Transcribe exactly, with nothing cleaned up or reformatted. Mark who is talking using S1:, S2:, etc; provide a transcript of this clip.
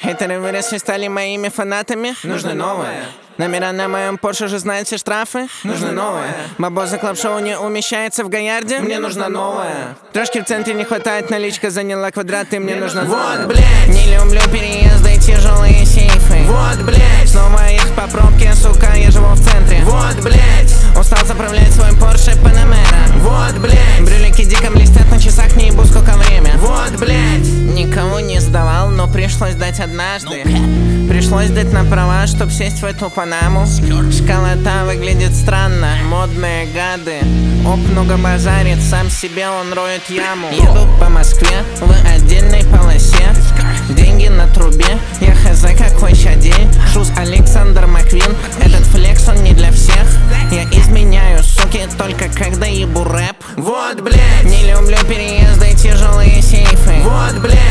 S1: Хейтеры выросли, стали моими фанатами. Нужно новое. Номера на моем Порше же знают все штрафы. Нужно новое. Бабоза клаб-шоу не умещается в Гаярде. Мне нужно новое. Трошки в центре не хватает, наличка заняла квадраты. Мне нужно вот, блять. Не люблю переезды и тяжелые сейфы. Вот, блять. Снова ехать по пробке, сука, я живу в центре. Вот, блять. Устал заправлять свой Порше Панамера. Вот, блять. Брюлики дико блестят на часах, не ебу сколько время. Вот, блять. Никого не сдавал, но пришлось дать однажды. Пришлось дать на права, чтоб сесть в эту Панаму. Школота выглядит странно, модные гады. Оп, много базарит, сам себе он роет яму. Еду по Москве в отдельной полосе. Деньги на трубе, я хз какой ща день. Шуз Александр Маквин, этот флекс он не для всех. Я изменяю, суки, только когда ебу рэп. Вот, блять. Не люблю переезды и тяжелые сейфы. Вот, блять.